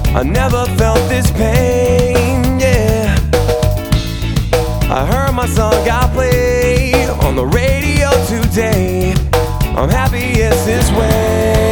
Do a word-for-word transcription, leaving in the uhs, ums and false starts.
I never felt this pain, yeah. I heard my song got played on the radio today. I'm happy it's this way.